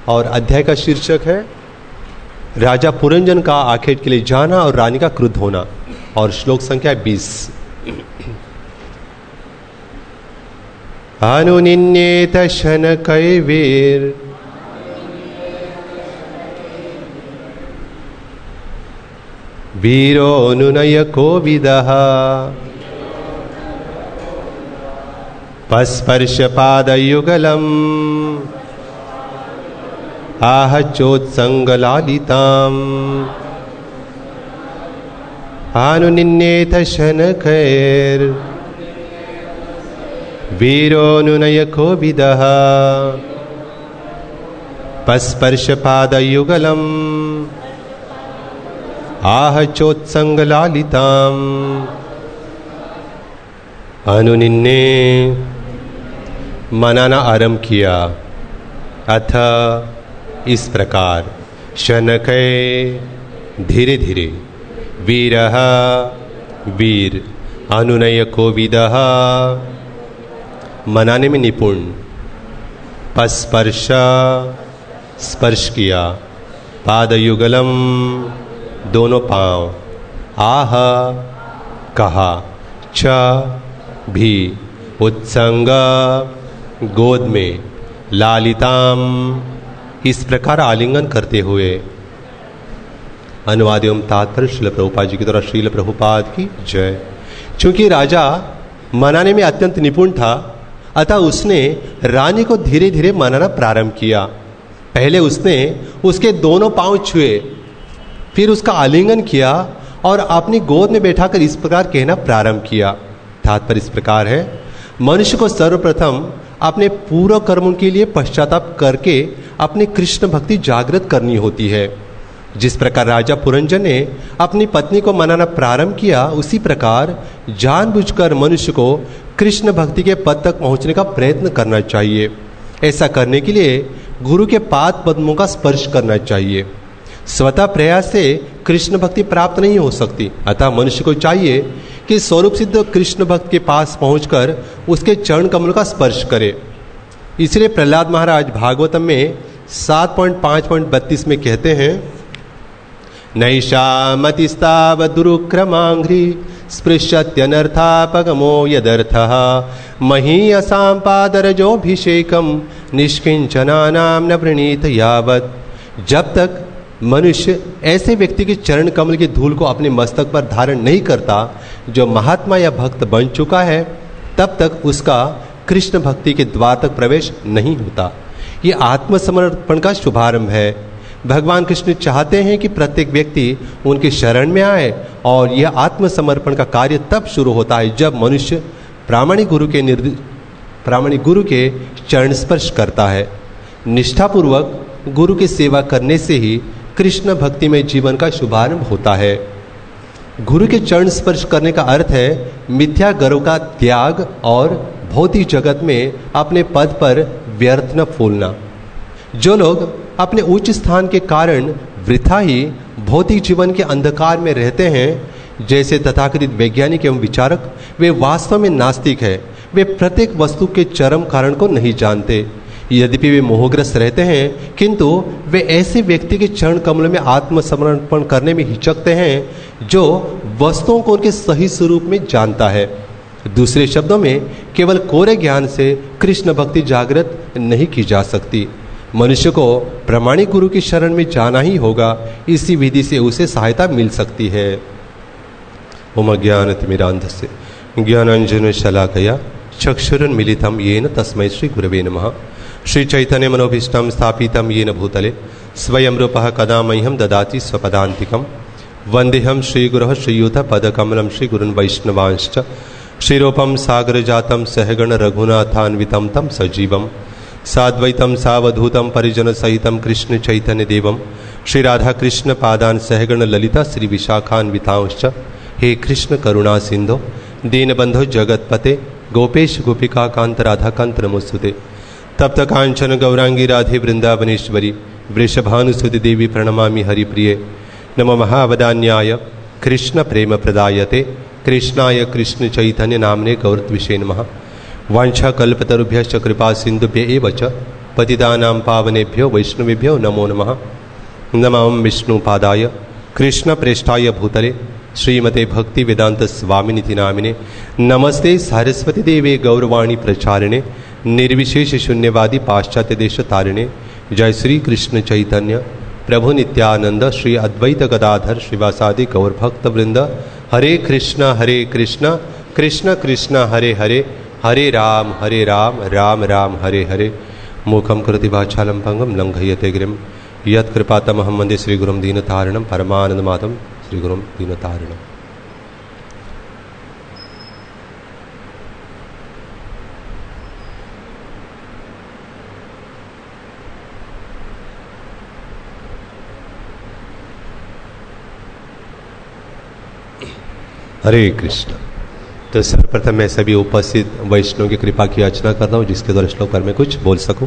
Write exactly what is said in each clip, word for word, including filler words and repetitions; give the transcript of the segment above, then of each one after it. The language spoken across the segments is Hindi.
और अध्याय का शीर्षक है राजा पुरंजन का आखेट के लिए जाना और रानी का क्रुद्ध होना, और श्लोक संख्या बीस। अनुनिन्येत शनकैर्वीर वीरोऽनुनय कोविदः पस्पर्शपादयुगलम् आह चोत्संगलालिताम् अनुनिन्येत शनकैर् वीरोऽनुनय कोविदः पस्पर्शपादयुगलम् आह चोत्संगलालिताम्। अनुनिन्ने मनाना आरंभ किया, अथ इस प्रकार शनकै धीरे धीरे, वीरः वीर, अनुनय कोविदः मनाने में निपुण, पस्पर्श स्पर्श किया, पादयुगलम दोनों पांव, आह कहा, च भी, उत्संग गोद में, लालिताम इस प्रकार आलिंगन करते हुए। अनुवाद एवं तात्पर्य श्रील प्रभुपाद जी की द्वारा श्रील प्रभुपाद की जय। चूंकि राजा मनाने में अत्यंत निपुण था, अतः उसने रानी को धीरे धीरे मनाना प्रारंभ किया। पहले उसने उसके दोनों पांव छुए, फिर उसका आलिंगन किया और अपनी गोद में बैठाकर इस प्रकार कहना प्रारंभ किया। तात्पर्य इस प्रकार है, मनुष्य को सर्वप्रथम अपने पूर्व कर्मों के लिए पश्चाताप करके अपनी कृष्ण भक्ति जागृत करनी होती है। जिस प्रकार राजा पुरंजन ने अपनी पत्नी को मनाना प्रारंभ किया, उसी प्रकार जानबूझकर मनुष्य को कृष्ण भक्ति के पद तक पहुंचने का प्रयत्न करना चाहिए। ऐसा करने के लिए गुरु के पाद पद्मों का स्पर्श करना चाहिए। स्वतः प्रयास से कृष्ण भक्ति प्राप्त नहीं हो सकती, अतः मनुष्य को चाहिए कि स्वरूप सिद्ध कृष्ण भक्त के पास पहुंचकर उसके चरण कमलों का स्पर्श करे। इसलिए प्रहलाद महाराज भागवतम में सात पॉइंट पाँच पॉइंट बत्तीस में कहते हैं, नैषामतिस्ताव दुरुक्रमांघ्रि स्पृश्यत्यनर्थापगमो यदर्थः महीयसां पादरजोभिषेकम निष्किंचनानां न प्रणीत यावत्। जब तक मनुष्य ऐसे व्यक्ति के चरण कमल की धूल को अपने मस्तक पर धारण नहीं करता जो महात्मा या भक्त बन चुका है, तब तक उसका कृष्ण भक्ति के द्वार तक प्रवेश नहीं होता। ये आत्मसमर्पण का शुभारंभ है। भगवान कृष्ण चाहते हैं कि प्रत्येक व्यक्ति उनके शरण में आए, और यह आत्मसमर्पण का कार्य तब शुरू होता है जब मनुष्य प्रामाणिक गुरु के निर्देश प्रामाणिक गुरु के चरण स्पर्श करता है। निष्ठापूर्वक गुरु की सेवा करने से ही कृष्ण भक्ति में जीवन का शुभारंभ होता है। गुरु के चरण स्पर्श करने का अर्थ है मिथ्या गर्व का त्याग और भौतिक जगत में अपने पद पर व्यर्थ न फूलना। जो लोग अपने उच्च स्थान के कारण वृथा ही भौतिक जीवन के अंधकार में रहते हैं, जैसे तथाकथित वैज्ञानिक एवं विचारक, वे वास्तव में नास्तिक है। वे प्रत्येक वस्तु के चरम कारण को नहीं जानते। यद्यपि वे मोहग्रस्त रहते हैं, किंतु वे ऐसे व्यक्ति के चरण कमल में आत्मसमर्पण करने में हिचकते हैं जो वस्तुओं को उनके सही स्वरूप में जानता है। दूसरे शब्दों में, केवल कोरे ज्ञान से कृष्ण भक्ति जागृत नहीं की जा सकती। मनुष्य को प्रामाणिक गुरु की शरण में जाना ही होगा। इसी विधि से उसे सहायता मिल सकती है। ओम ज्ञानतिमिरान्धस्य ज्ञानांजन शलाकया चक्षुरुन्मीलितं येन तस्मै श्री गुरवे नमः। श्री चैतन्य मनोभीष्टं स्थापितं येन भूतले स्वयं रूपः कदा मह्यं ददाति स्वपदान्तिकं। वन्देहं श्रीगुरोः श्रीयुतपदकमलं श्रीगुरुन् वैष्णवांश्च श्रीरूपं सागरजातं सहगण रघुनाथान्वितं तं सजीवं साद्वैतं सावधूतं परिजनसहितं कृष्ण चैतन्य देवं श्री राधा कृष्ण पादान सहगण ललिता श्री विशाखान्वितांश्च। हे कृष्ण करुणा सिंधो दीनबंधो जगतपते गोपेश गोपिका कांत राधा कांत नमोस्तुते। तप्त कांचन गौरांगी राधे वृंदावनेश्वरी वृषभानुसुति देवी प्रणमामि हरिप्रिये। नमो महावदान्याय कृष्ण प्रेम प्रदायते कृष्णाय कृष्ण चैतन्य नामने गौरत्विषे नमः। वांछा कल्पतरुभ्यश्च कृपा सिंधुभ्य एव च पतितानां पावनेभ्यो वैष्णवेभ्यो नमो नमः। नमः विष्णुपादाय कृष्णप्रेष्ठाय भूतले श्रीमते भक्ति वेदांत स्वामिनिति नामिने। नमस्ते सरस्वती देवे गौरवाणी प्रचारिणे निर्विशेष शून्यवादी पाश्चात्य देश तारिणे। जय श्री कृष्ण चैतन्य प्रभु नित्यानंद श्री अद्वैत गदाधर श्रीवासादि गौर भक्त वृंद। हरे कृष्ण हरे कृष्ण कृष्ण कृष्ण हरे हरे हरे राम हरे राम राम राम हरे हरे। मूकं करोति वाचालं पंगुं लंघयते गिरिं यत्कृपातमहं वन्दे श्रीगुरुं दीनतारिणं परमानन्दमाधवं श्रीगुरुं दीनतारिणम्। हरे कृष्ण। तो सर्वप्रथम मैं सभी उपस्थित वैष्णव की कृपा की याचना करता हूँ जिसके द्वारा श्लोक पर मैं कुछ बोल सकूं।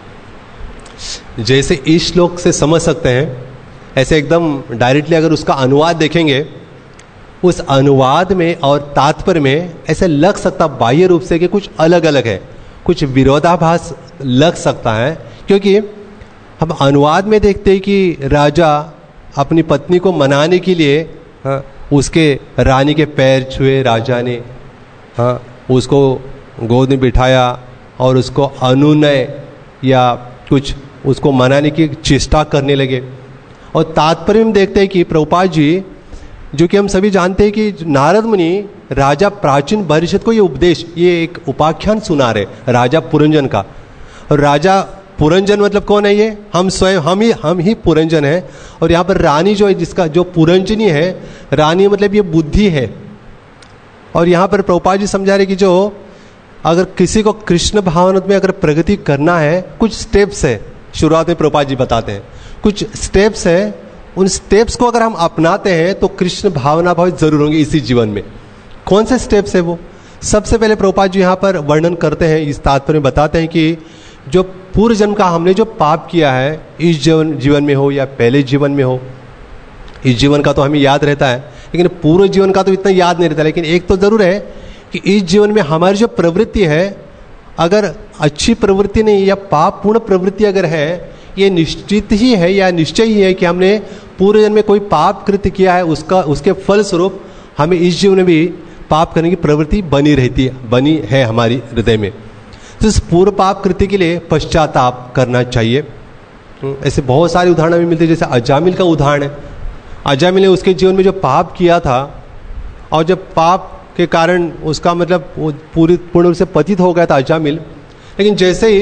जैसे इस श्लोक से समझ सकते हैं ऐसे एकदम डायरेक्टली अगर उसका अनुवाद देखेंगे, उस अनुवाद में और तात्पर्य में ऐसे लग सकता बाह्य रूप से कि कुछ अलग अलग है, कुछ विरोधाभास लग सकता है। क्योंकि हम अनुवाद में देखते हैं कि राजा अपनी पत्नी को मनाने के लिए हाँ, उसके रानी के पैर छुए राजा ने, हाँ उसको गोद में बिठाया और उसको अनुनय या कुछ उसको मनाने की चेष्टा करने लगे। और तात्पर्य में देखते हैं कि प्रभुपाद जी, जो कि हम सभी जानते हैं कि नारद मुनि राजा प्राचीन परिषद को ये उपदेश, ये एक उपाख्यान सुना रहे राजा पुरंजन का। और राजा पुरंजन मतलब कौन है? ये हम स्वयं, हम ही हम ही पुरंजन है। और यहाँ पर रानी जो है, जिसका जो पुरंजनी है, रानी मतलब ये बुद्धि है। और यहाँ पर प्रभुपाद जी समझा रहे कि जो अगर किसी को कृष्ण भावना में अगर प्रगति करना है, कुछ स्टेप्स है। शुरुआत में प्रभुपाद जी बताते हैं कुछ स्टेप्स है, उन स्टेप्स को अगर हम अपनाते हैं तो कृष्ण भावना भावित जरूर होंगे इसी जीवन में। कौन से स्टेप्स है वो? सबसे पहले प्रभुपाद जी यहाँ पर वर्णन करते हैं, इस तात्पर्य में बताते हैं कि जो पूर्व जन्म का हमने जो पाप किया है, इस जीवन जीवन में हो या पहले जीवन में हो, इस जीवन का तो हमें याद रहता है लेकिन पूर्व जीवन का तो इतना याद नहीं रहता। लेकिन एक तो जरूर है कि इस जीवन में हमारी जो प्रवृत्ति है, अगर अच्छी प्रवृत्ति नहीं या पाप पूर्ण प्रवृत्ति अगर है, ये निश्चित ही है या निश्चय ही है कि हमने पूर्व जन्म में कोई पाप कृत्य किया है, उसका उसके फलस्वरूप हमें इस जीवन में भी पाप करने की प्रवृत्ति बनी रहती है, बनी है हमारी हृदय में। तो इस पूर्व पाप कृत्य के लिए पश्चाताप करना चाहिए। ऐसे बहुत सारे उदाहरण भी मिलते हैं, जैसे अजामिल का उदाहरण है। अजामिल ने उसके जीवन में जो पाप किया था और जब पाप के कारण उसका मतलब वो पूरी पूर्ण रूप से पतित हो गया था अजामिल। लेकिन जैसे ही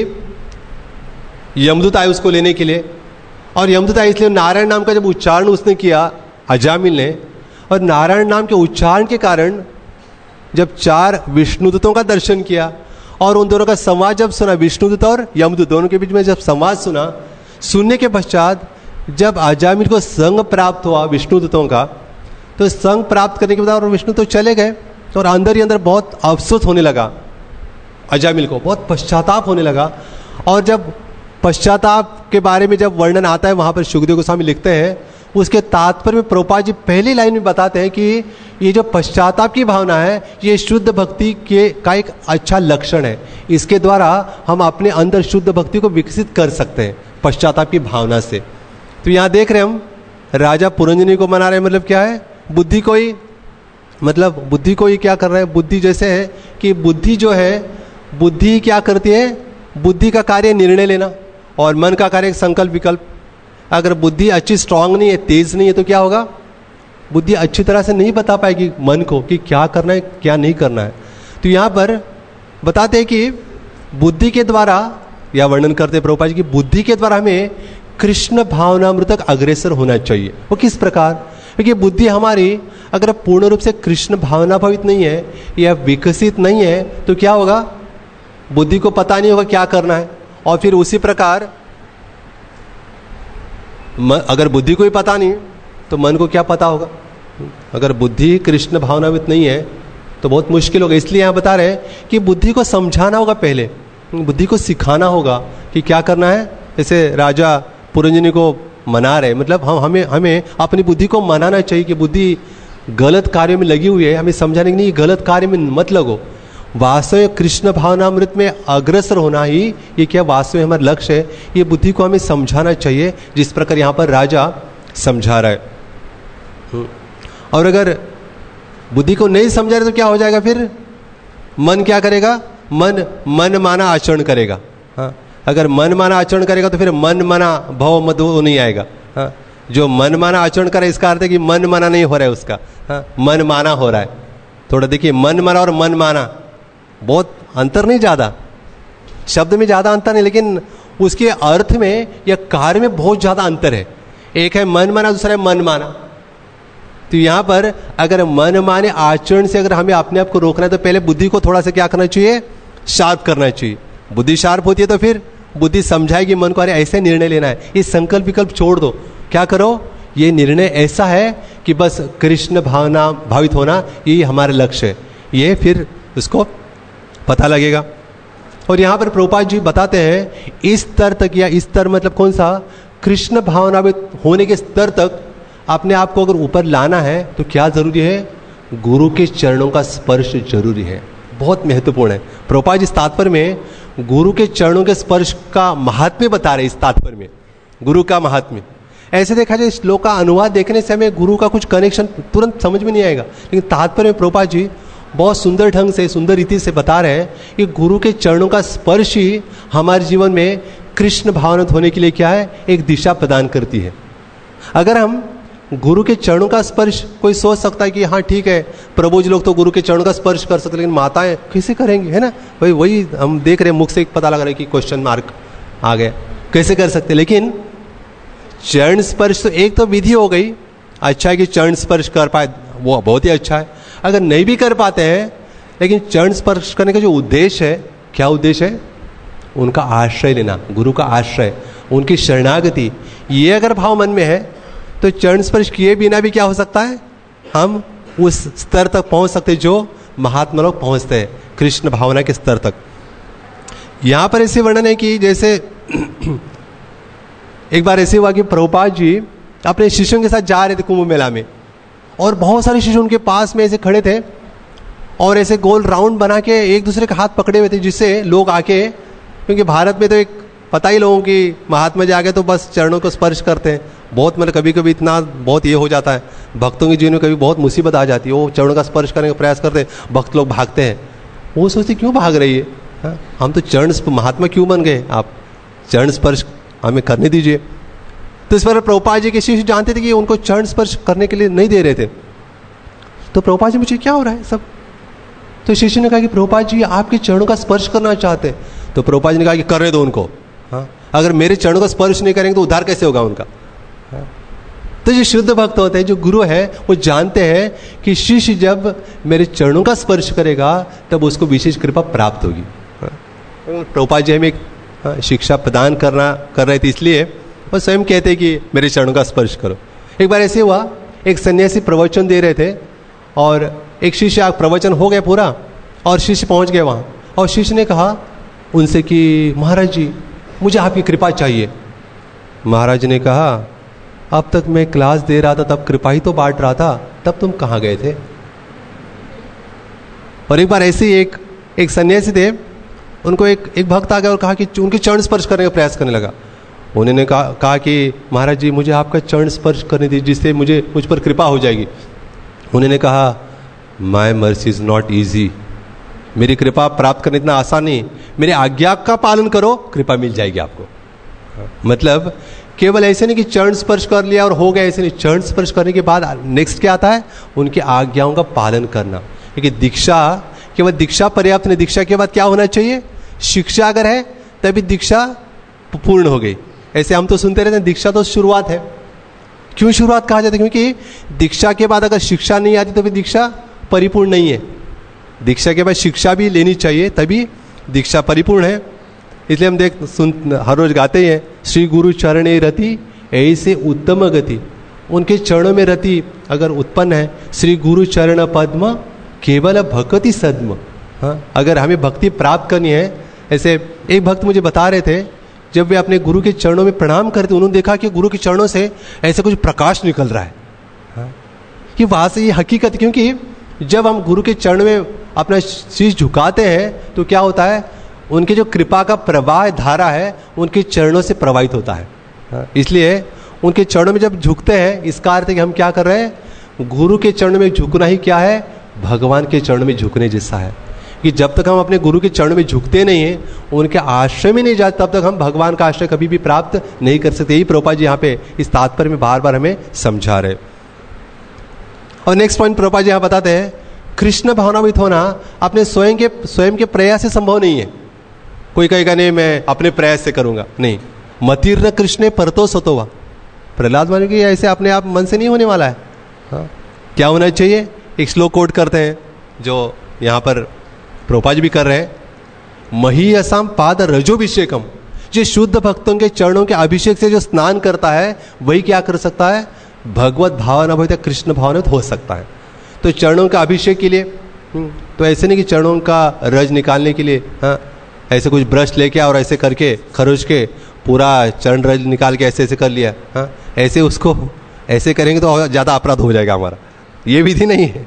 यमदूत आए उसको लेने के लिए, और यमदूत आए इसलिए नारायण नाम का जब उच्चारण उसने किया अजामिल ने, और नारायण नाम के उच्चारण के कारण जब चार विष्णुदूतों का दर्शन किया और उन दोनों का संवाद जब सुना, विष्णुदूत और यमदूत दोनों के बीच में जब संवाद सुना, सुनने के पश्चात जब अजामिल को संग प्राप्त हुआ विष्णुदूतों का, तो संग प्राप्त करने के बाद और विष्णु तो चले गए, और अंदर ही अंदर बहुत अफसोस होने लगा अजामिल को, बहुत पश्चाताप होने लगा। और जब पश्चाताप के बारे में जब वर्णन आता है वहाँ पर सुखदेव गोस्वामी लिखते हैं, उसके तात्पर्य में प्रभुपाद जी पहली लाइन में बताते हैं कि ये जो पश्चाताप की भावना है, ये शुद्ध भक्ति के का एक अच्छा लक्षण है। इसके द्वारा हम अपने अंदर शुद्ध भक्ति को विकसित कर सकते हैं पश्चाताप की भावना से। तो यहाँ देख रहे हम राजा पुरंजनी को मना रहे, मतलब क्या है? बुद्धि को ही, मतलब बुद्धि को ही क्या कर रहे हैं? बुद्धि जैसे है कि बुद्धि जो है, बुद्धि क्या करती है? बुद्धि का कार्य निर्णय लेना और मन का कार्य संकल्प विकल्प। अगर बुद्धि अच्छी स्ट्रांग नहीं है, तेज नहीं है, तो क्या होगा? बुद्धि अच्छी तरह से नहीं बता पाएगी मन को कि क्या करना है क्या नहीं करना है। तो यहाँ पर बताते हैं कि बुद्धि के द्वारा, या वर्णन करते प्रभुपाद जी की, बुद्धि के द्वारा हमें कृष्ण भावनामृत तक अग्रसर होना चाहिए। वो किस प्रकार? क्योंकि बुद्धि हमारी अगर पूर्ण रूप से कृष्ण भावना भावित नहीं है या विकसित नहीं है, तो क्या होगा? बुद्धि को पता नहीं होगा क्या करना है। और फिर उसी प्रकार अगर बुद्धि को ही पता नहीं तो मन को क्या पता होगा? अगर बुद्धि कृष्ण भावनावित नहीं है तो बहुत मुश्किल होगा। इसलिए यहाँ बता रहे हैं कि बुद्धि को समझाना होगा, पहले बुद्धि को सिखाना होगा कि क्या करना है। जैसे राजा पुरंजनी को मना रहे, मतलब हम हमें हमें अपनी बुद्धि को मनाना चाहिए कि बुद्धि गलत कार्य में लगी हुई है, हमें समझाने की नहीं, गलत कार्य में मत लगो। वास्तव में कृष्ण भावनामृत में अग्रसर होना ही ये क्या वास्तव में हमारा लक्ष्य है, ये बुद्धि को हमें समझाना चाहिए, जिस प्रकार यहाँ पर राजा समझा रहा है। और अगर बुद्धि को नहीं समझा रहे तो क्या हो जाएगा, फिर मन क्या करेगा, मन मन माना आचरण करेगा। हाँ, अगर मन माना आचरण करेगा तो फिर मन माना भाव मत वो नहीं आएगा। हाँ, जो मन माना आचरण करे इसका अर्थ है कि मन माना नहीं हो रहा है उसका। हाँ, मन माना हो रहा है। थोड़ा देखिए, मन माना और मन माना बहुत अंतर नहीं, ज़्यादा शब्द में ज़्यादा अंतर नहीं, लेकिन उसके अर्थ में या कार्य में बहुत ज़्यादा अंतर है। एक है मन माना, दूसरा है मन माना। तो यहाँ पर अगर मन माने आचरण से अगर हमें अपने आप को रोकना है तो पहले बुद्धि को थोड़ा सा क्या करना चाहिए, शार्प करना चाहिए। बुद्धि शार्प होती है तो फिर बुद्धि समझाएगी मन को, अरे ऐसे निर्णय लेना है, ये संकल्प विकल्प छोड़ दो, क्या करो, ये निर्णय ऐसा है कि बस कृष्ण भावना भावित होना यही हमारा लक्ष्य है, ये फिर उसको पता लगेगा। और यहाँ पर प्रभुपाद जी बताते हैं इस स्तर तक, या इस स्तर मतलब कौन सा, कृष्ण भावनावित होने के स्तर तक अपने आप को अगर ऊपर लाना है तो क्या जरूरी है, गुरु के चरणों का स्पर्श जरूरी है, बहुत महत्वपूर्ण है। प्रभुपाद जी इस तात्पर्य में गुरु के चरणों के स्पर्श का महात्म्य बता रहे, इस तात्पर्य में गुरु का महात्म्य। ऐसे देखा जाए श्लोक का अनुवाद देखने से हमें गुरु का कुछ कनेक्शन तुरंत समझ में नहीं आएगा, लेकिन तात्पर्य में प्रभुपाद जी बहुत सुंदर ढंग से, सुंदर रीति से बता रहे हैं कि गुरु के चरणों का स्पर्श ही हमारे जीवन में कृष्ण भावनात होने के लिए क्या है, एक दिशा प्रदान करती है। अगर हम गुरु के चरणों का स्पर्श, कोई सोच सकता है कि हाँ ठीक है, प्रभु जी लोग तो गुरु के चरणों का स्पर्श कर सकते, लेकिन माताएं कैसे करेंगे, है ना, वही वही हम देख रहे हैं, मुख से एक पता लग रहा है कि क्वेश्चन मार्क आ गया, कैसे कर सकते। लेकिन चरण स्पर्श तो एक तो विधि हो गई, अच्छा है कि चरण स्पर्श कर पाए, वो बहुत ही अच्छा है। अगर नहीं भी कर पाते हैं, लेकिन चरण स्पर्श करने का जो उद्देश्य है, क्या उद्देश्य है, उनका आश्रय लेना, गुरु का आश्रय, उनकी शरणागति, ये अगर भाव मन में है तो चरण स्पर्श किए बिना भी क्या हो सकता है, हम उस स्तर तक पहुंच सकते जो महात्मा लोग पहुंचते हैं, कृष्ण भावना के स्तर तक। यहां पर ऐसे वर्णन है कि जैसे एक बार ऐसे हुआ कि प्रभुपाद जी अपने शिष्यों के साथ जा रहे थे कुंभ मेला में, और बहुत सारे शिष्य उनके पास में ऐसे खड़े थे और ऐसे गोल राउंड बना के एक दूसरे के हाथ पकड़े हुए थे, जिससे लोग आके, क्योंकि भारत में तो एक पता ही लोगों की महात्मा जी आगे तो बस चरणों को स्पर्श करते हैं, बहुत मतलब कभी कभी इतना बहुत ये हो जाता है, भक्तों के जीवन में कभी बहुत मुसीबत आ जाती है, वो चरणों का स्पर्श करने का प्रयास करते हैं, भक्त लोग भागते हैं, वो सोचते क्यों भाग रही है, हा? हम तो चरण महात्मा क्यों बन गए, आप चरण स्पर्श हमें करने दीजिए। तो इस पर प्रभुपाद जी के शिष्य जानते थे कि उनको चरण स्पर्श करने के लिए नहीं दे रहे थे। तो प्रभुपाद जी मुझे क्या हो रहा है सब, तो शिष्य ने कहा कि प्रभुपाद जी आपके चरणों का स्पर्श करना चाहते हैं। तो प्रभुपाद जी ने कहा कि करने दो उनको, हाँ, अगर मेरे चरणों का स्पर्श नहीं करेंगे तो उद्धार कैसे होगा उनका। हाँ? तो जो शुद्ध भक्त होते हैं, जो गुरु है, वो जानते हैं कि शिष्य जब मेरे चरणों का स्पर्श करेगा तब उसको विशेष कृपा प्राप्त होगी। हाँ? प्रभुपाद जी हमें एक हाँ, शिक्षा प्रदान करना कर रहे थे, इसलिए वो स्वयं कहते हैं कि मेरे चरणों का स्पर्श करो। एक बार ऐसे हुआ, एक सन्यासी प्रवचन दे रहे थे और एक शिष्य, प्रवचन हो गया पूरा और शिष्य पहुंच गए वहाँ, और शिष्य ने कहा उनसे कि महाराज जी मुझे आपकी कृपा चाहिए। महाराज ने कहा अब तक मैं क्लास दे रहा था तब कृपा ही तो बांट रहा था, तब तुम कहाँ गए थे। और एक बार ऐसे ही एक एक सन्यासी थे, उनको एक एक भक्त आ गया और कहा कि उनके चरण स्पर्श करने का प्रयास करने लगा। उन्होंने कहा कहा कि महाराज जी मुझे आपका चरण स्पर्श करने दीजिए, जिससे मुझे मुझ पर कृपा हो जाएगी। उन्होंने कहा my mercy is not easy, मेरी कृपा प्राप्त करना इतना आसान नहीं, मेरे आज्ञा का पालन करो, कृपा मिल जाएगी आपको। मतलब केवल ऐसे नहीं कि चरण स्पर्श कर लिया और हो गया, ऐसे नहीं, चरण स्पर्श करने के बाद नेक्स्ट क्या आता है, उनकी आज्ञाओं का पालन करना। क्योंकि दीक्षा केवल दीक्षा पर्याप्त नहीं, दीक्षा के बाद क्या होना चाहिए, शिक्षा अगर है तभी दीक्षा पूर्ण हो गई। ऐसे हम तो सुनते रहते हैं दीक्षा तो शुरुआत है। क्यों शुरुआत कहा जाता है, क्योंकि दीक्षा के बाद अगर शिक्षा नहीं आती तो फिर दीक्षा परिपूर्ण नहीं है। दीक्षा के बाद शिक्षा भी लेनी चाहिए तभी दीक्षा परिपूर्ण है। इसलिए हम देख सुन हर रोज गाते हैं, श्री गुरु चरणे रति ऐसे उत्तम गति, उनके चरणों में रति अगर उत्पन्न है, श्री गुरु चरण पद्म केवल भक्ति सद्म। हाँ, अगर हमें भक्ति प्राप्त करनी है, ऐसे एक भक्त मुझे बता रहे थे, जब वे अपने गुरु के चरणों में प्रणाम करते उन्होंने देखा कि गुरु के चरणों से ऐसे कुछ प्रकाश निकल रहा है। हाँ, कि वहां से ये हकीकत, क्योंकि जब हम गुरु के चरण में अपना शीश झुकाते हैं तो क्या होता है, उनके जो कृपा का प्रवाह धारा है उनके चरणों से प्रवाहित होता है। इसलिए उनके चरणों में जब झुकते हैं, इसका अर्थ है कि हम क्या कर रहे हैं, गुरु के चरण में झुकना ही क्या है, भगवान के चरण में झुकने जैसा है। कि जब तक हम अपने गुरु के चरण में झुकते नहीं हैं, उनके आश्रय में नहीं जाते, तब तक हम भगवान का आश्रय कभी भी प्राप्त नहीं कर सकते। यही प्रभुपाद जी यहाँ पे इस तात्पर्य में बार बार हमें समझा रहे। और नेक्स्ट पॉइंट प्रभुपाद जी यहाँ बताते हैं, कृष्ण भावनावित होना अपने स्वयं के स्वयं के प्रयास से संभव नहीं है। कोई कहेगा नहीं मैं अपने प्रयास से करूंगा, नहीं। मतीर्न कृष्ण परतो सतोवा, प्रहलाद मान की ऐसे अपने आप मन से नहीं होने वाला है। हाँ, क्या होना चाहिए, एक श्लोक कोट करते हैं जो यहाँ पर प्रभुपाद जी भी कर रहे हैं, मही असाम पाद रजोभिषेकम, जो शुद्ध भक्तों के चरणों के अभिषेक से जो स्नान करता है वही क्या कर सकता है, भगवत भावना भवित कृष्ण भावना हो सकता है। तो चरणों का अभिषेक के लिए तो ऐसे नहीं कि चरणों का रज निकालने के लिए हाँ ऐसे कुछ ब्रश लेके और ऐसे करके खरोच के पूरा चरण रज निकाल के ऐसे ऐसे कर लिया, हाँ ऐसे उसको ऐसे करेंगे तो ज़्यादा अपराध हो जाएगा हमारा, ये विधि नहीं है।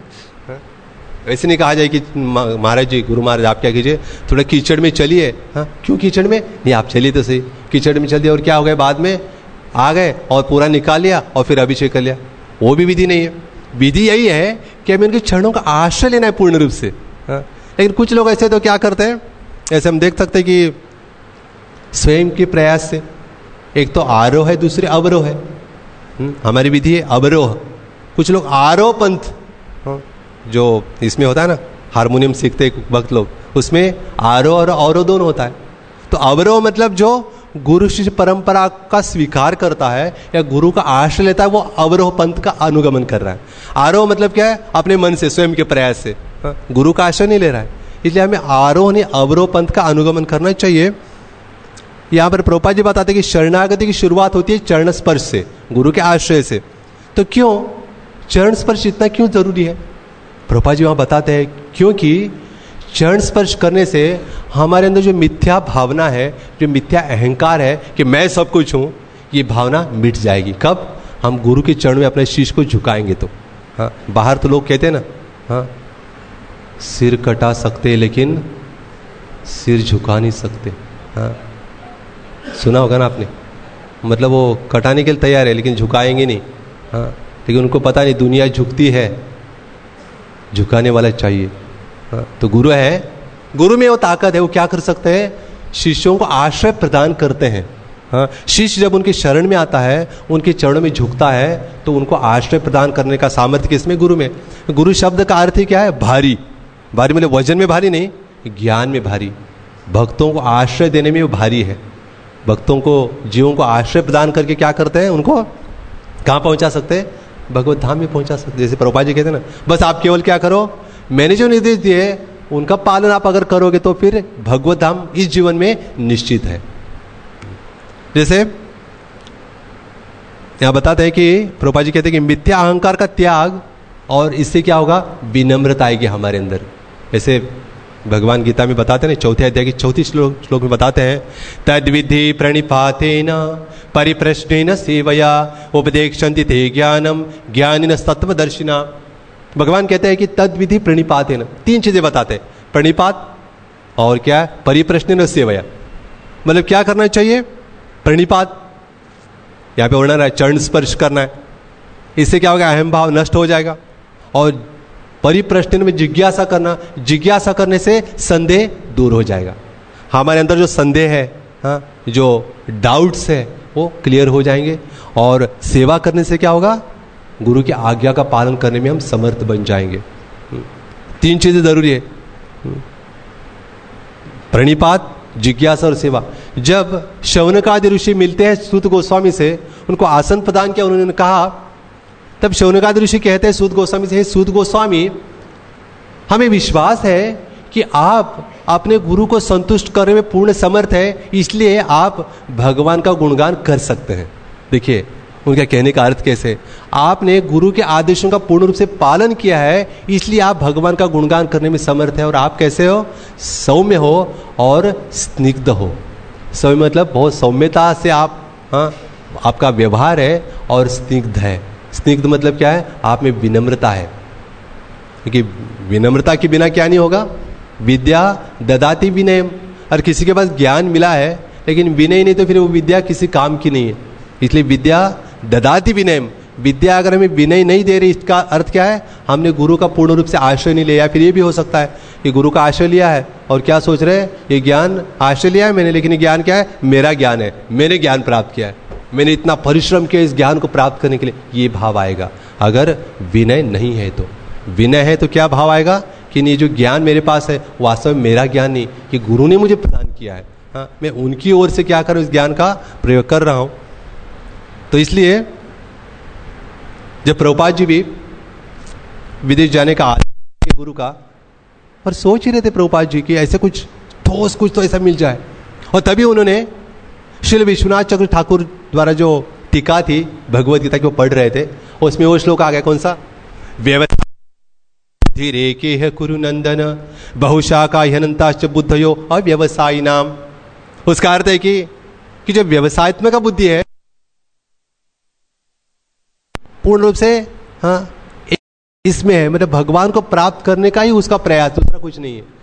ऐसे नहीं कहा जाए कि महाराज जी, गुरु महाराज आप क्या कीजिए, थोड़ा कीचड़ में चलिए। हाँ क्यों कीचड़ में, नहीं आप चलिए तो सही, कीचड़ में चल दिया और क्या हो गया, बाद में आ गए और पूरा निकाल लिया और फिर अभिषेक कर लिया, वो भी विधि नहीं है। विधि यही है कि हमें उनके चरणों का आश्रय लेना है पूर्ण रूप से। हाँ लेकिन कुछ लोग ऐसे तो क्या करते हैं, ऐसे हम देख सकते हैं कि स्वयं के प्रयास से, एक तो आरोह है दूसरे अवरोह है। हमारी विधि है अवरोह, कुछ लोग आरोह पंथ, जो इसमें होता है ना हारमोनियम सीखते वक्त लोग, उसमें आरोह और अवरोह दोनों होता है। तो अवरोह मतलब जो गुरु शिष्य परंपरा का स्वीकार करता है या गुरु का आश्रय लेता है, वो अवरोह पंथ का अनुगमन कर रहा है। आरोह मतलब क्या है, अपने मन से स्वयं के प्रयास से, गुरु का आश्रय नहीं ले रहा है। इसलिए हमें आरोह नहीं अवरोह पंथ का अनुगमन करना चाहिए। यहाँ पर प्रभुपाद जी बताते हैं कि शरणागति की शुरुआत होती है चरण स्पर्श से, गुरु के आश्रय से। तो क्यों चरण स्पर्श इतना क्यों जरूरी है, प्रभुपाद जी वहाँ बताते हैं क्योंकि चरण स्पर्श करने से हमारे अंदर जो मिथ्या भावना है, जो मिथ्या अहंकार है कि मैं सब कुछ हूँ, ये भावना मिट जाएगी। कब, हम गुरु के चरण में अपने शीश को झुकाएंगे तो। हाँ बाहर तो लोग कहते हैं ना, हाँ सिर कटा सकते लेकिन सिर झुका नहीं सकते। हाँ सुना होगा ना आपने, मतलब वो कटाने के लिए तैयार है लेकिन झुकाएंगे नहीं। हाँ लेकिन उनको पता नहीं दुनिया झुकती है, झुकाने वाला चाहिए। हाँ, तो गुरु है, गुरु में वो ताकत है, वो क्या कर सकते हैं, शिष्यों को आश्रय प्रदान करते हैं। हाँ शिष्य जब उनके शरण में आता है, उनके चरणों में झुकता है, तो उनको आश्रय प्रदान करने का सामर्थ्य किसमें, गुरु में। गुरु शब्द का अर्थ ही क्या है, भारी। भारी मतलब वजन में भारी नहीं, ज्ञान में भारी। भक्तों को आश्रय देने में वो भारी है। भक्तों को, जीवों को आश्रय प्रदान करके क्या करते हैं, उनको कहाँ पहुंचा सकते हैं, भगवत धाम में पहुंचा सकते। जैसे प्रभुपाद जी कहते हैं ना, बस आप केवल क्या करो, मैंने जो निर्देश दिए उनका पालन आप अगर करोगे तो फिर भगवत धाम इस जीवन में निश्चित है। जैसे यहां बताते हैं कि प्रभुपाद जी कहते हैं कि मिथ्या अहंकार का त्याग, और इससे क्या होगा, विनम्रता आएगी हमारे अंदर। ऐसे भगवान गीता में बताते हैं, चौथे अध्याय की चौथी श्लोक श्लोक में बताते हैं, तद्विधि प्रणिपातेन परिप्रश्नेन सेवया उपदेक्षन्ति ते ज्ञानम ज्ञानिन तत्वदर्शिना। भगवान कहते हैं कि तद्विधि प्रणिपातेन, तीन चीजें बताते हैं, प्रणिपात और क्या, परिप्रश्नेन सेवया। मतलब क्या करना चाहिए, प्रणिपात, यहाँ पे वर्णन है चरण स्पर्श करना है, इससे क्या होगा, अहम भाव नष्ट हो जाएगा। और परिप्रश्न में जिज्ञासा करना, जिज्ञासा करने से संदेह दूर हो जाएगा। हमारे अंदर जो संदेह है, हाँ जो डाउट्स है, वो क्लियर हो जाएंगे। और सेवा करने से क्या होगा, गुरु की आज्ञा का पालन करने में हम समर्थ बन जाएंगे। तीन चीजें जरूरी है, प्रणिपात, जिज्ञासा और सेवा। जब शौनकादि ऋषि मिलते हैं सूत गोस्वामी से, उनको आसन प्रदान किया, उन्होंने कहा, तब शौनकादि ऋषि कहते हैं सूत गोस्वामी से, सूत गोस्वामी हमें विश्वास है कि आप अपने गुरु को संतुष्ट करने में पूर्ण समर्थ है, इसलिए आप भगवान का गुणगान कर सकते हैं। देखिए उनका कहने का अर्थ कैसे, आपने गुरु के आदेशों का पूर्ण रूप से पालन किया है, इसलिए आप भगवान का गुणगान करने में समर्थ है। और आप कैसे हो, सौम्य हो और स्निग्ध हो। सौम्य मतलब बहुत सौम्यता से आप, हाँ आपका व्यवहार है, और स्निग्ध है। स्निग्ध मतलब क्या है, आप में विनम्रता है। क्योंकि विनम्रता के बिना क्या नहीं होगा, विद्या ददाति विनयम। और किसी के पास ज्ञान मिला है लेकिन विनय नहीं, तो फिर वो विद्या किसी काम की नहीं है। इसलिए विद्या ददाति विनयम, विद्या अगर हमें विनय नहीं दे रही, इसका अर्थ क्या है, हमने गुरु का पूर्ण रूप से आश्रय नहीं लिया। फिर ये भी हो सकता है कि गुरु का आश्रय लिया है और क्या सोच रहे हैं, ये ज्ञान आश्रय लिया है मैंने, लेकिन ये ज्ञान क्या है, मेरा ज्ञान है, मैंने ज्ञान प्राप्त किया है, मैंने इतना परिश्रम किया इस ज्ञान को प्राप्त करने के लिए, ये भाव आएगा। अगर विनय नहीं है तो, विनय है तो क्या भाव आएगा कि ये जो ज्ञान मेरे पास है वास्तव में मेरा ज्ञान नहीं, कि गुरु ने मुझे प्रदान किया है, हाँ, मैं उनकी ओर से क्या करूं, इस ज्ञान का प्रयोग कर रहा हूं। तो इसलिए जब प्रभुपाद जी भी विदेश जाने का आदेश गुरु का, और सोच ही रहे थे प्रभुपाद जी कि ऐसे कुछ ठोस कुछ तो ऐसा मिल जाए, और तभी उन्होंने श्री विश्वनाथ चक्र ठाकुर द्वारा जो टीका थी भगवत गीता की वो पढ़ रहे थे, उसमें वो श्लोक आ गया, कौन सा, व्यवस्था रेके है कुरु नंदन बहुशाखा हनंताश्च बुद्धयो अव्यवसायी नाम। उसका अर्थ है कि, कि जो व्यवसायत्मक बुद्धि है पूर्ण रूप से, हाँ, इसमें है, मतलब भगवान को प्राप्त करने का ही उसका प्रयास, दूसरा कुछ नहीं है।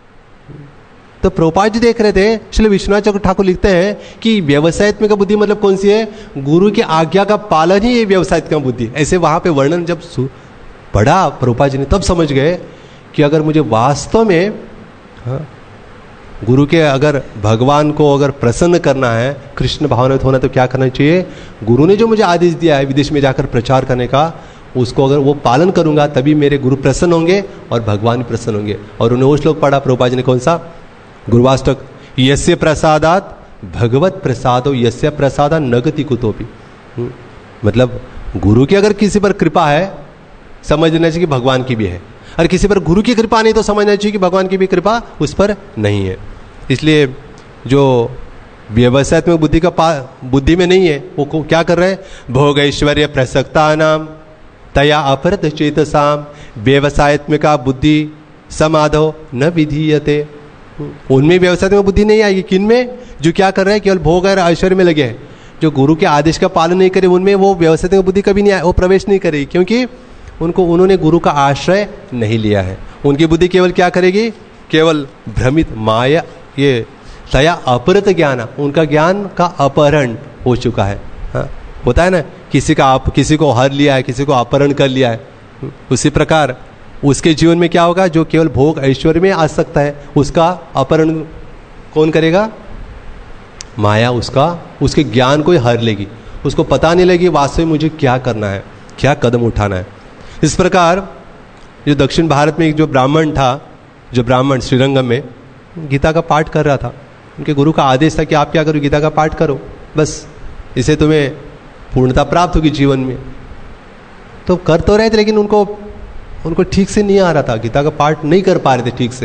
तो प्रभुपाद जी देख रहे थे, श्री विश्वनाथ चक्र ठाकुर लिखते हैं कि व्यवसायत्मक बुद्धि मतलब कौन सी है, गुरु की आज्ञा का पालन ही ये व्यवसायत्मक बुद्धि। ऐसे वहां पे वर्णन जब पढ़ा प्रभुपाद जी ने, तब समझ गए कि अगर मुझे वास्तव में, हाँ, गुरु के अगर भगवान को अगर प्रसन्न करना है, कृष्ण भावनान्वित होना, तो क्या करना चाहिए, गुरु ने जो मुझे आदेश दिया है विदेश में जाकर प्रचार करने का, उसको अगर वो पालन करूंगा तभी मेरे गुरु प्रसन्न होंगे और भगवान भी प्रसन्न होंगे। और उन्हें वो श्लोक पढ़ा प्रभुपाद जी ने, कौन सा, गुरुवाष्टक, यस्य प्रसादात भगवत प्रसादो यस्य प्रसादा नगति कुतोपि। मतलब गुरु की अगर किसी पर कृपा है, समझना चाहिए कि भगवान की भी है, और किसी पर गुरु की कृपा नहीं तो समझना चाहिए कि भगवान की भी कृपा उस पर नहीं है। इसलिए जो व्यवसायत्मक बुद्धि का बुद्धि में नहीं है, वो क्या कर रहे हैं, भोग ऐश्वर्य प्रसक्ता नाम तया अपरत चेतसाम व्यवसायत्मिका बुद्धि समाधो न विधीयते। उनमें व्यवसायत्मक बुद्धि नहीं आएगी, किनमें, जो क्या कर रहे हैं, केवल भोग और ऐश्वर्य में लगे हैं, जो गुरु के आदेश का पालन नहीं करे, उनमें वो व्यवसायत्मक बुद्धि कभी नहीं आए, वो प्रवेश नहीं करेगी, क्योंकि उनको, उन्होंने गुरु का आश्रय नहीं लिया है। उनकी बुद्धि केवल क्या करेगी, केवल भ्रमित माया, ये तया अपहृत ज्ञान, उनका ज्ञान का अपहरण हो चुका है। हाँ, होता है ना, किसी का आप किसी को हर लिया है, किसी को अपहरण कर लिया है, उसी प्रकार उसके जीवन में क्या होगा, जो केवल भोग ऐश्वर्य में आ सकता है, उसका अपहरण कौन करेगा, माया उसका, उसके ज्ञान को ही हर लेगी, उसको पता नहीं लगी वास्तव में मुझे क्या करना है, क्या कदम उठाना है। इस प्रकार जो दक्षिण भारत में एक जो ब्राह्मण था, जो ब्राह्मण श्रीरंगम में गीता का पाठ कर रहा था, उनके गुरु का आदेश था कि आप क्या करो, गीता का पाठ करो, बस इसे तुम्हें पूर्णता प्राप्त होगी जीवन में। तो कर तो रहे थे, लेकिन उनको उनको ठीक से नहीं आ रहा था, गीता का पाठ नहीं कर पा रहे थे ठीक से।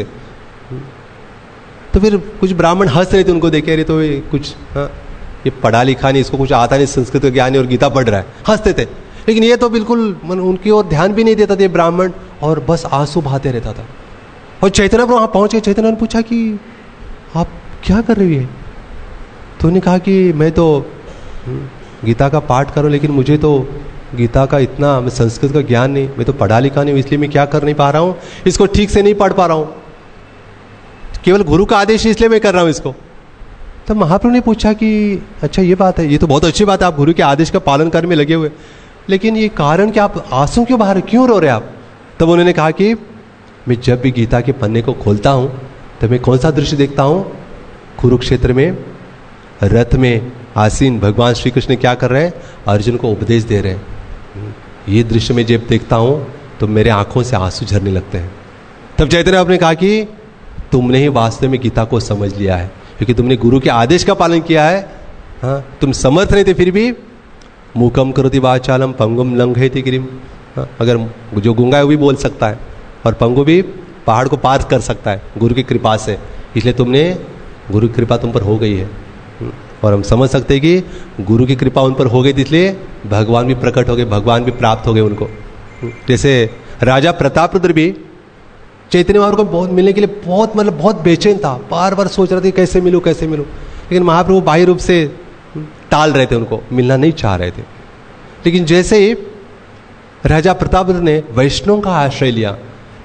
तो फिर कुछ ब्राह्मण हंस रहे थे उनको देखे, अरे तो ये कुछ, हाँ, ये पढ़ा लिखा नहीं, इसको कुछ आता नहीं, संस्कृत का ज्ञान नहीं और गीता पढ़ रहा है, हंसते थे। लेकिन ये तो बिल्कुल उनकी ओर ध्यान भी नहीं देता था ब्राह्मण, और बस आंसू बहाते रहता था। और चैतन्य प्रभु वहां पहुंच गए, चैतन्य ने पूछा कि आप क्या कर रही है, तो उन्होंने कहा कि मैं तो गीता का पाठ करूं, लेकिन मुझे तो गीता का इतना, मैं संस्कृत का ज्ञान नहीं, मैं तो पढ़ा लिखा नहीं, इसलिए मैं क्या कर नहीं पा रहा हूं, इसको ठीक से नहीं पढ़ पा रहा हूं, केवल गुरु का आदेश इसलिए मैं कर रहा हूं इसको। तो महाप्रभु ने पूछा कि अच्छा ये बात है, ये तो बहुत अच्छी बात है, आप गुरु के आदेश का पालन करने में लगे हुए, लेकिन ये कारण कि आप आंसू क्यों बाहर, क्यों रो रहे आप। तब उन्होंने कहा कि मैं जब भी गीता के पन्ने को खोलता हूं तो मैं कौन सा दृश्य देखता हूं, कुरुक्षेत्र में रथ में आसीन भगवान श्री कृष्ण क्या कर रहे हैं, अर्जुन को उपदेश दे रहे हैं। ये दृश्य में जब देखता हूं तो मेरे आंखों से आंसू झरने लगते हैं। तब चैतन्य आपने कहा कि तुमने ही वास्तव में गीता को समझ लिया है, क्योंकि तुमने गुरु के आदेश का पालन किया है। हाँ, तुम समर्थ नहीं थे फिर भी, मूकम करोति वाचालम पंगुम लंघयति गिरिम, हाँ, अगर जो गूंगा है वो भी बोल सकता है, और पंगु भी पहाड़ को पार कर सकता है गुरु की कृपा से, इसलिए तुमने, गुरु की कृपा तुम पर हो गई है। और हम समझ सकते हैं कि गुरु की कृपा उन पर हो गई, इसलिए भगवान भी प्रकट हो गए, भगवान भी प्राप्त हो गए उनको। जैसे राजा प्रतापरुद्र भी चैतन्य महाप्रभु को बहुत मिलने के लिए बहुत, मतलब बहुत बेचैन था, बार बार सोच रहा था कैसे मिलूं कैसे मिलूं, लेकिन महाप्रभु बाह्य रूप से टाल रहे थे, उनको मिलना नहीं चाह रहे थे। लेकिन जैसे ही राजा प्रतापरुद्र ने वैष्णव का आश्रय लिया,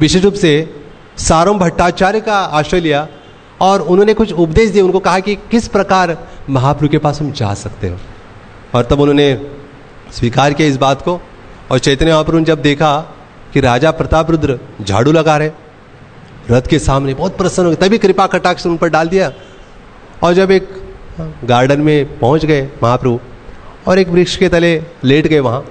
विशेष रूप से सारों भट्टाचार्य का आश्रय लिया और उन्होंने कुछ उपदेश दिए, उनको कहा कि किस प्रकार महाप्रभु के पास तुम जा सकते हो। और तब उन्होंने स्वीकार किया इस बात को। और चैतन्य महाप्रभु ने जब देखा कि राजा प्रताप रुद्र झाड़ू लगा रहे रथ के सामने, बहुत प्रसन्न हो गए, तभी कृपा कटाक्ष उन पर डाल दिया। और जब एक गार्डन में पहुंच गए महाप्रभु और एक वृक्ष के तले लेट गए वहाँ,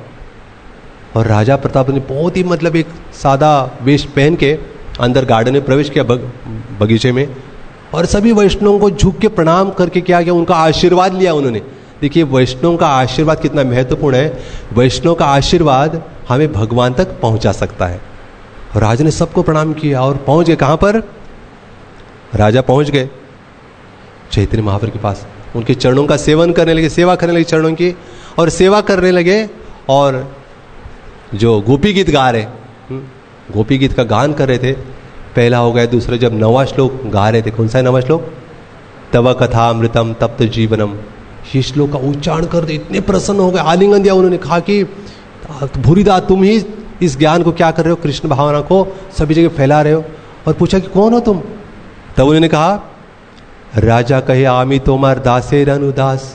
और राजा प्रताप ने बहुत ही मतलब एक सादा वेश पहन के अंदर गार्डन में प्रवेश किया, बग, बगीचे में, और सभी वैष्णवों को झुक के प्रणाम करके क्या किया, उनका आशीर्वाद लिया उन्होंने। देखिए वैष्णव का आशीर्वाद कितना महत्वपूर्ण है। वैष्णव का आशीर्वाद हमें भगवान तक पहुंचा सकता है। और राजा ने सबको प्रणाम किया और पहुंच गए कहां पर, राजा पहुंच गए चैतन्य महाप्रभु के पास, उनके चरणों का सेवन करने लगे, सेवा करने लगे चरणों की, और सेवा करने लगे। और जो गोपी गीत गा रहे, गोपी गीत का गान कर रहे थे, पहला हो गया, दूसरा जब नवा श्लोक गा रहे थे, कौन सा है नवा श्लोक, तव कथा अमृतम तप्त जीवनम, ये श्लोक का उच्चारण कर दे, इतने प्रसन्न हो गए, आलिंगन दिया उन्होंने, कहा कि भूरिदा तुम ही इस ज्ञान को क्या कर रहे हो, कृष्ण भावना को सभी जगह फैला रहे हो। और पूछा कि कौन हो तुम, तब उन्होंने कहा राजा कहे आमी तोमार दासेर अनुदास,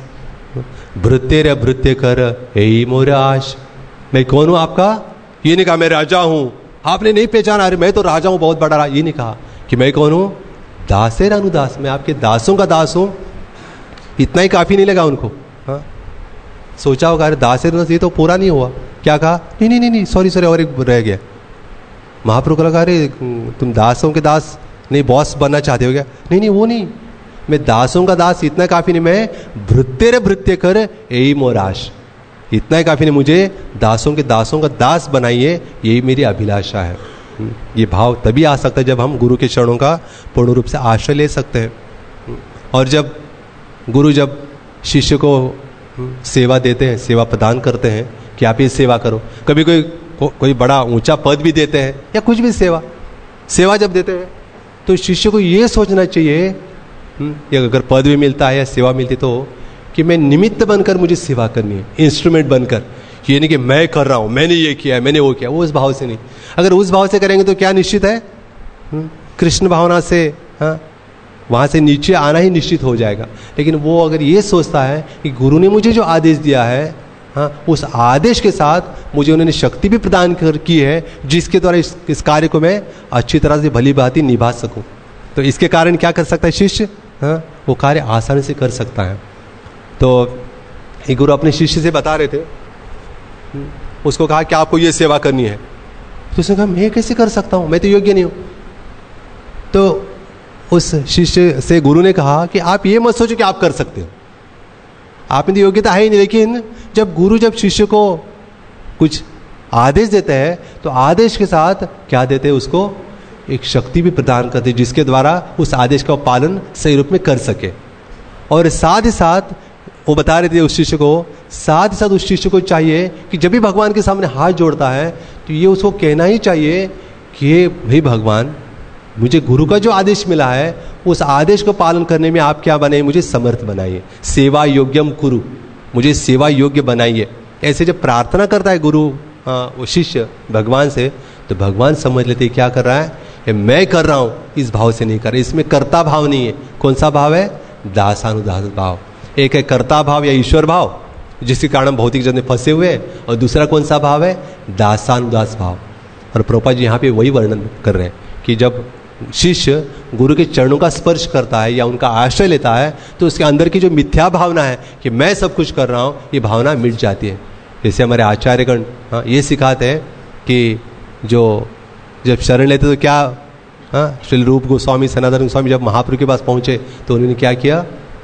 भृत्य भृत्य कर हे मोर आश। मैं कौन हूं आपका, ये नहीं कहा मैं राजा हूं, आपने नहीं पहचाना, अरे मैं तो राजा हूं बहुत बड़ा, ये नहीं कहा कि मैं कौन हूं, दासेर अनुदास, मैं आपके दासों का दास हूं। इतना ही काफी नहीं लगा उनको। हाँ, सोचा होगा अरे दासेर अनुदास ये तो पूरा नहीं हुआ, क्या कहा, नहीं नहीं नहीं सॉरी सॉरी और एक रह गया। महाप्रभु को लगा अरे तुम दासों के दास नहीं, बॉस बनना चाहते हो क्या, नहीं नहीं वो नहीं, मैं दासों का दास, इतना काफी नहीं, मैं भृत्य भृत्य कर यही मोराश, इतना ही काफी नहीं, मुझे दासों के दासों का दास बनाइए, यही मेरी अभिलाषा है। ये भाव तभी आ सकता है जब हम गुरु के चरणों का पूर्ण रूप से आश्रय ले सकते हैं। और जब गुरु जब शिष्य को सेवा देते हैं, सेवा प्रदान करते हैं कि आप ये सेवा करो, कभी कोई को, कोई बड़ा ऊंचा पद भी देते हैं या कुछ भी सेवा सेवा जब देते हैं तो शिष्य को ये सोचना चाहिए, या अगर पद भी मिलता है या सेवा मिलती तो, कि मैं निमित्त बनकर मुझे सेवा करनी है, इंस्ट्रूमेंट बनकर, ये नहीं कि मैं कर रहा हूं, मैंने ये किया, मैंने वो किया, वो उस भाव से नहीं। अगर उस भाव से करेंगे तो क्या निश्चित है, कृष्ण भावना से हाँ वहां से नीचे आना ही निश्चित हो जाएगा। लेकिन वो अगर ये सोचता है कि गुरु ने मुझे जो आदेश दिया है, हाँ उस आदेश के साथ मुझे उन्होंने शक्ति भी प्रदान कर की है जिसके द्वारा इस, इस कार्य को मैं अच्छी तरह से भली भांति निभा सकूं, तो इसके कारण क्या कर सकता है शिष्य, हाँ वो कार्य आसानी से कर सकता है। तो ये गुरु अपने शिष्य से बता रहे थे, उसको कहा कि आपको ये सेवा करनी है, तो उसने कहा मैं कैसे कर सकता हूं, मैं तो योग्य नहीं हूं। तो उस शिष्य से गुरु ने कहा कि आप ये मत सोचो कि आप कर सकते हो, आप में तो योग्यता है ही नहीं। लेकिन जब गुरु जब शिष्य को कुछ आदेश देते हैं तो आदेश के साथ क्या देते हैं, उसको एक शक्ति भी प्रदान करते हैं जिसके द्वारा उस आदेश का पालन सही रूप में कर सके। और साथ ही साथ वो बता रहे थे उस शिष्य को, साथ ही साथ उस शिष्य को चाहिए कि जब भी भगवान के सामने हाथ जोड़ता है तो ये उसको कहना ही चाहिए कि भाई भगवान, मुझे गुरु का जो आदेश मिला है उस आदेश को पालन करने में आप क्या बनाइए, मुझे समर्थ बनाइए, सेवा योग्यम कुरु, मुझे सेवा योग्य बनाइए। ऐसे जब प्रार्थना करता है गुरु आ, वो शिष्य भगवान से, तो भगवान समझ लेते क्या कर रहा है, मैं कर रहा हूं, इस भाव से नहीं कर रहा, इसमें कर्ता भाव नहीं है। कौन सा भाव है, दासानुदास भाव। एक है कर्ता भाव या ईश्वर भाव जिसके कारण भौतिक जगत में फंसे हुए हैं, और दूसरा कौन सा भाव है, दासानुदास भाव। और प्रभुपाद जी यहाँ पे वही वर्णन कर रहे हैं कि जब शिष्य गुरु के चरणों का स्पर्श करता है या उनका आश्रय लेता है तो उसके अंदर की जो मिथ्या भावना है कि मैं सब कुछ कर रहा हूँ, ये भावना मिट जाती है। जैसे हमारे आचार्यगण हाँ ये सिखाते हैं कि जो जब शरण लेते तो क्या, हाँ श्री रूप गोस्वामी सनातन गोस्वामी जब महाप्रभु के पास पहुंचे तो उन्होंने क्या किया,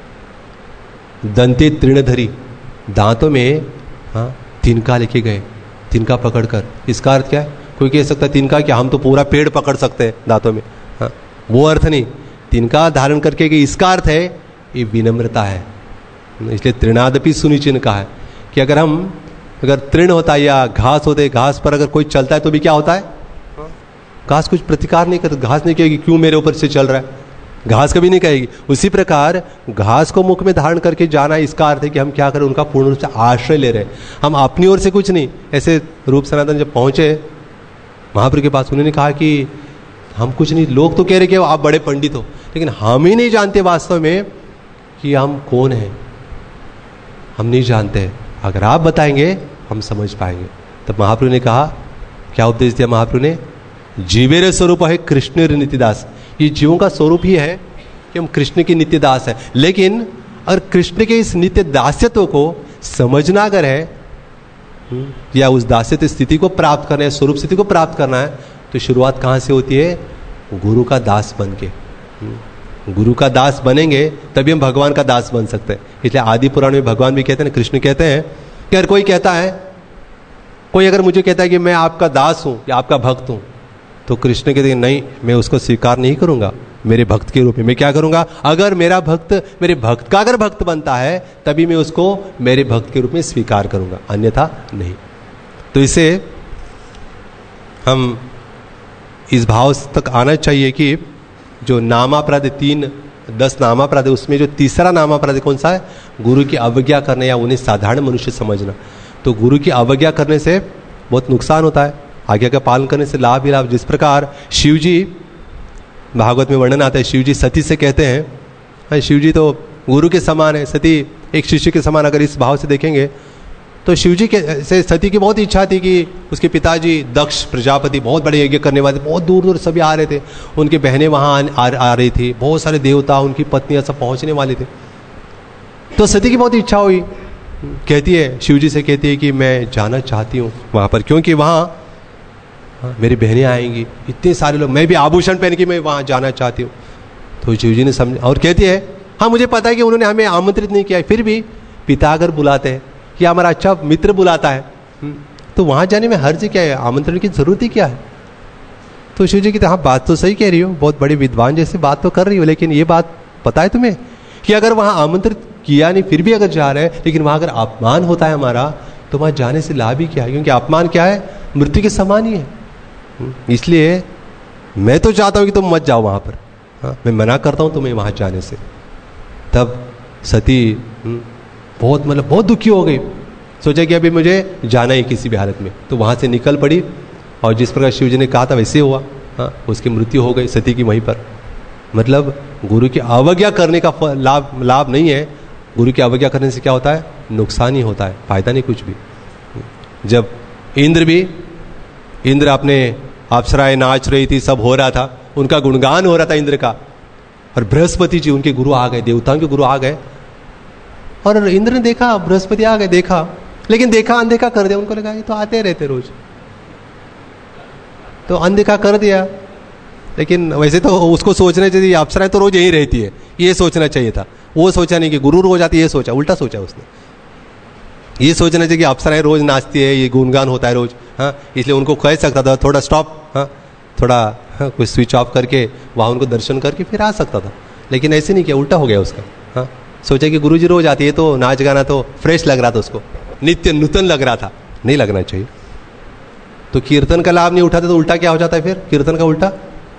दंते तृणधरी, दांतों में हाँ तिनका लेके गए, तिनका पकड़कर। इसका अर्थ क्या है, कोई कह सकता है तिनका क्या, हम तो पूरा पेड़ पकड़ सकते हैं दांतों में, हाँ वो अर्थ नहीं। तिनका धारण करके कि इसका अर्थ है ये विनम्रता है, इसलिए तृणादपि सुनिचिन्ह का है कि अगर हम अगर तृण होता है या घास होते, घास पर अगर कोई चलता है तो भी क्या होता है, घास कुछ प्रतिकार नहीं करती, घास नहीं कहेगी क्यों मेरे ऊपर से चल रहा है, घास कभी नहीं कहेगी। उसी प्रकार घास को मुख में धारण करके जाना, इसका अर्थ है कि हम क्या करें, उनका पूर्ण रूप से आश्रय ले रहे हैं, हम अपनी ओर से कुछ नहीं। ऐसे रूप सनातन जब पहुंचे महाप्रभु के पास, उन्होंने कहा कि हम कुछ नहीं, लोग तो कह रहे कि आप बड़े पंडित हो, लेकिन हम ही नहीं जानते वास्तव में कि हम कौन हैं, हम नहीं जानते। अगर आप बताएंगे हम समझ पाएंगे। तब महाप्रभु ने कहा, क्या उपदेश दिया महाप्रभु ने? जीवेर स्वरूप है कृष्ण नित्यदास। ये जीवों का स्वरूप ही है कि हम कृष्ण की नित्य दास है, लेकिन अगर कृष्ण के इस नित्य दास्यत्व को समझना अगर है या उस दास्यत्व स्थिति को प्राप्त करना है, स्वरूप स्थिति को प्राप्त करना है, तो शुरुआत कहाँ से होती है? गुरु का दास बन के। गुरु का दास बनेंगे तभी हम भगवान का दास बन सकते हैं। इसलिए आदि पुराण में भगवान भी कहते हैं, कृष्ण कहते हैं कि अगर कोई कहता है, कोई अगर मुझे कहता है कि मैं आपका दास हूं या आपका भक्त हूं, तो कृष्ण कहते हैं नहीं, मैं उसको स्वीकार नहीं करूंगा मेरे भक्त के रूप में। मैं क्या करूंगा? अगर मेरा भक्त मेरे भक्त का अगर भक्त बनता है तभी मैं उसको मेरे भक्त के रूप में स्वीकार करूंगा, अन्यथा नहीं। तो इसे हम इस भाव तक आना चाहिए कि जो नामापराध, तीन दस नामापराध, उसमें जो तीसरा नामापराध कौन सा है? गुरु की अवज्ञा करना या उन्हें साधारण मनुष्य समझना। तो गुरु की अवज्ञा करने से बहुत नुकसान होता है, आज्ञा का पालन करने से लाभ ही लाभ। जिस प्रकार शिव जी, भागवत में वर्णन आता है, शिव जी सती से कहते हैं, शिव जी तो गुरु के समान है, सती एक शिष्य के समान। अगर इस भाव से देखेंगे तो शिव जी के से सती की बहुत इच्छा थी कि उसके पिताजी दक्ष प्रजापति बहुत बड़े यज्ञ करने वाले, बहुत दूर दूर सभी आ रहे थे, उनकी बहनें वहाँ आ, आ, आ रही थी, बहुत सारे देवता, उनकी पत्नियां सब पहुँचने वाले थे। तो सती की बहुत इच्छा हुई, कहती है शिव जी से, कहती है कि मैं जाना चाहती हूँ वहाँ पर, क्योंकि वहाँ हाँ, मेरी बहनें आएंगी, इतने सारे लोग, मैं भी आभूषण पहन के मैं वहाँ जाना चाहती हूँ। तो शिव जी ने समझ और कहती है, हाँ मुझे पता है कि उन्होंने हमें आमंत्रित नहीं किया, फिर भी पिता अगर बुलाते हैं या हमारा अच्छा मित्र बुलाता है तो वहाँ जाने में हर्ज क्या है, आमंत्रण की जरूरत ही क्या है? तो शिव जी कहते हाँ बात तो सही कह रही हो, बहुत बड़ी विद्वान जैसे बात तो कर रही हो, लेकिन ये बात पता है तुम्हें कि अगर वहाँ आमंत्रित किया नहीं फिर भी अगर जा रहे हैं, लेकिन वहाँ अगर अपमान होता है हमारा, तो वहाँ जाने से लाभ ही क्या है? क्योंकि अपमान क्या है? मृत्यु के समान ही है। इसलिए मैं तो चाहता हूं कि तुम मत जाओ वहां पर, हाँ, मैं मना करता हूं तुम्हें वहां जाने से। तब सती बहुत मतलब बहुत दुखी हो गई, सोचा कि अभी मुझे जाना ही किसी भी हालत में, तो वहां से निकल पड़ी और जिस प्रकार शिव जी ने कहा था वैसे हुआ। हाँ, उसकी मृत्यु हो गई सती की वहीं पर। मतलब गुरु की अवज्ञा करने का लाभ लाभ नहीं है, गुरु की अवज्ञा करने से क्या होता है? नुकसान ही होता है, फायदा नहीं कुछ भी। जब इंद्र भी इंद्र अपने अप्सराएं नाच रही थी, सब हो रहा था, उनका गुणगान हो रहा था इंद्र का, और बृहस्पति जी उनके गुरु आ गए, देवताओं के गुरु आ गए, और इंद्र ने देखा बृहस्पति आ गए, देखा, लेकिन देखा अनदेखा कर दिया। उनको लगा ये तो आते रहते रोज, तो अनदेखा कर दिया। लेकिन वैसे तो उसको सोचना चाहिए अप्सराएं तो रोज यही रहती है, ये सोचना चाहिए था। वो सोचा नहीं कि गुरु रोज आती, ये सोचा, उल्टा सोचा उसने। ये सोचना चाहिए कि अप्सराएं रोज नाचती है, ये गुणगान होता है रोज, हाँ, इसलिए उनको कह सकता था थोड़ा स्टॉप, हाँ, थोड़ा हाँ, कुछ स्विच ऑफ करके वहाँ उनको दर्शन करके फिर आ सकता था, लेकिन ऐसे नहीं किया, उल्टा हो गया उसका। हाँ, सोचा कि गुरुजी रोज आती है तो नाच गाना तो फ्रेश लग रहा था उसको, नित्य नूतन लग रहा था, नहीं लगना चाहिए। तो कीर्तन का लाभ नहीं उठाते तो उल्टा क्या हो जाता है? फिर कीर्तन का उल्टा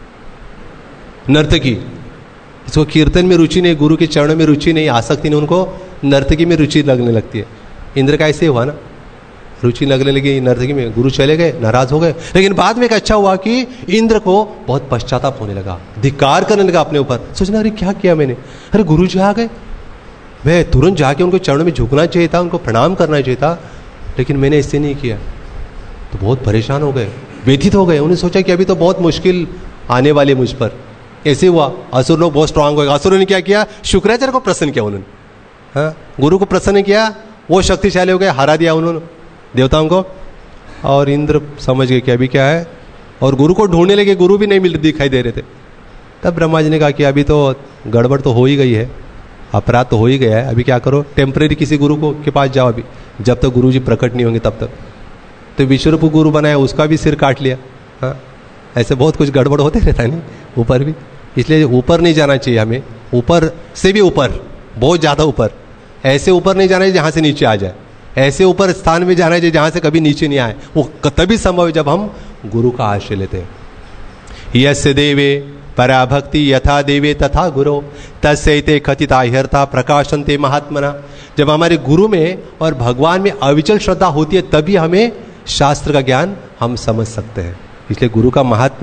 नर्तकी। इसको कीर्तन में रुचि नहीं, गुरु के चरणों में रुचि नहीं, आसक्ति नहीं, उनको नर्तकी में रुचि लगने लगती है। इंद्र का ऐसे हुआ ना, रुचि लगने लगी नर्तकी में, गुरु चले गए, नाराज हो गए। लेकिन बाद में एक अच्छा हुआ कि इंद्र को बहुत पश्चाताप होने लगा, धिक्कार करने लगा अपने ऊपर, सोचना अरे क्या किया मैंने, अरे गुरु जी आ गए, मैं तुरंत जाके उनको चरणों में झुकना चाहिए था, उनको प्रणाम करना चाहिए था, लेकिन मैंने इससे नहीं किया। तो बहुत परेशान हो गए, व्यथित हो गए। उन्होंने सोचा कि अभी तो बहुत मुश्किल आने वाली मुझ पर। ऐसे हुआ, असुर लोग बहुत स्ट्रांग हो गए। असुरों ने क्या किया? शुक्राचार्य को प्रसन्न किया उन्होंने, हाँ, गुरु को प्रसन्न किया, वो शक्तिशाली हो गए, हरा दिया उन्होंने देवताओं को। और इंद्र समझ गए कि अभी क्या है, और गुरु को ढूंढने लगे, गुरु भी नहीं मिल दिखाई दे रहे थे। तब ब्रह्मा जी ने कहा कि अभी तो गड़बड़ तो हो ही गई है, अपराध तो हो ही गया है, अभी क्या करो, टेम्परेरी किसी गुरु को के पास जाओ अभी, जब तक गुरु जी प्रकट नहीं होंगे तब तक। तो विश्वरूप गुरु बनाया, उसका भी सिर काट लिया। हाँ, ऐसे बहुत कुछ गड़बड़ होते रहता है नहीं ऊपर भी, इसलिए ऊपर नहीं जाना चाहिए हमें, ऊपर से भी ऊपर, बहुत ज़्यादा ऊपर। ऐसे ऊपर नहीं जाना चाहिए जहाँ से नीचे आ जाए, ऐसे ऊपर स्थान में जाना चाहिए जहाँ से कभी नीचे नहीं आए। वो तभी संभव है जब हम गुरु का आश्रय लेते हैं। यस्य देवे पराभक्ति यथा देवे तथा गुरु तस्यैते कथिता ह्यर्था प्रकाशन्ते महात्मना। जब हमारे गुरु में और भगवान में अविचल श्रद्धा होती है तभी हमें शास्त्र का ज्ञान हम समझ सकते हैं। इसलिए गुरु का महात्म्य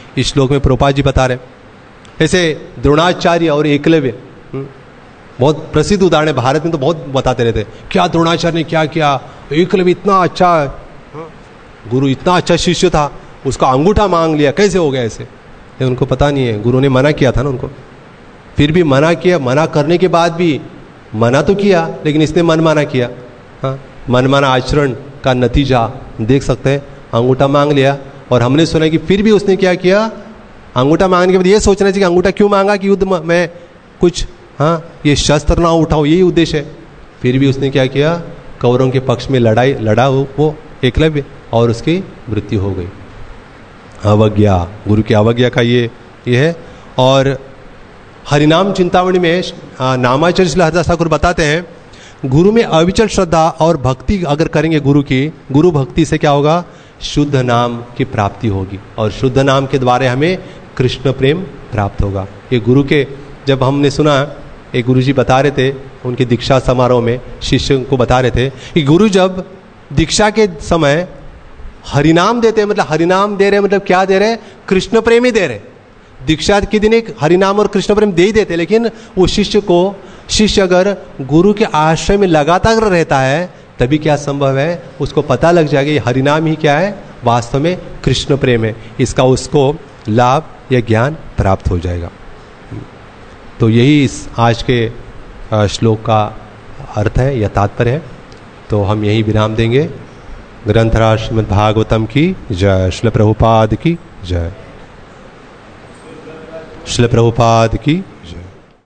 इस श्लोक में प्रभुपाद जी बता रहे हैं। ऐसे द्रोणाचार्य और एकलव्य बहुत प्रसिद्ध उदाहरण है, भारत में तो बहुत बताते रहते, क्या द्रोणाचार्य ने क्या किया, एकलव्य इतना अच्छा गुरु, इतना अच्छा शिष्य था, उसका अंगूठा मांग लिया, कैसे हो गया ऐसे? ये उनको पता नहीं है, गुरु ने मना किया था ना उनको। फिर भी मना किया, मना करने के बाद भी मना तो किया, लेकिन इसने मन माना किया। हाँ, मनमाना आचरण का नतीजा देख सकते हैं, अंगूठा मांग लिया। और हमने सुना कि फिर भी उसने क्या किया, अंगूठा मांगने के बाद ये सोचना चाहिए कि अंगूठा क्यों मांगा, कि युद्ध में कुछ, हाँ, ये शस्त्र ना उठाओ, यही उद्देश्य है। फिर भी उसने क्या किया, कौरवों के पक्ष में लड़ाई लड़ा वो एकलव्य, और उसकी मृत्यु हो गई। अवज्ञा, गुरु की अवज्ञा का ये ये है। और हरिनाम चिंतामणि में नामाचार्य श्री हरदास ठाकुर बताते हैं, गुरु में अविचल श्रद्धा और भक्ति अगर करेंगे गुरु की, गुरु भक्ति से क्या होगा, शुद्ध नाम की प्राप्ति होगी, और शुद्ध नाम के द्वारा हमें कृष्ण प्रेम प्राप्त होगा। ये गुरु के, जब हमने सुना, एक गुरु जी बता रहे थे उनके दीक्षा समारोह में, शिष्य को बता रहे थे कि गुरु जब दीक्षा के समय हरिनाम देते हैं, मतलब हरिनाम दे रहे मतलब क्या दे रहे, कृष्ण प्रेम ही दे रहे। दीक्षा के दिन एक हरिनाम और कृष्ण प्रेम दे ही देते, लेकिन वो शिष्य को, शिष्य अगर गुरु के आश्रय में लगातार रहता है तभी क्या संभव है, उसको पता लग जाएगा ये हरिनाम ही क्या है, वास्तव में कृष्ण प्रेम है, इसका उसको लाभ या ज्ञान प्राप्त हो जाएगा। तो यही इस आज के श्लोक का अर्थ है या तात्पर्य है। तो हम यही विराम देंगे। ग्रंथराज श्रीमद् भागवतम की जय। श्रील प्रभुपाद की जय। श्रील प्रभुपाद की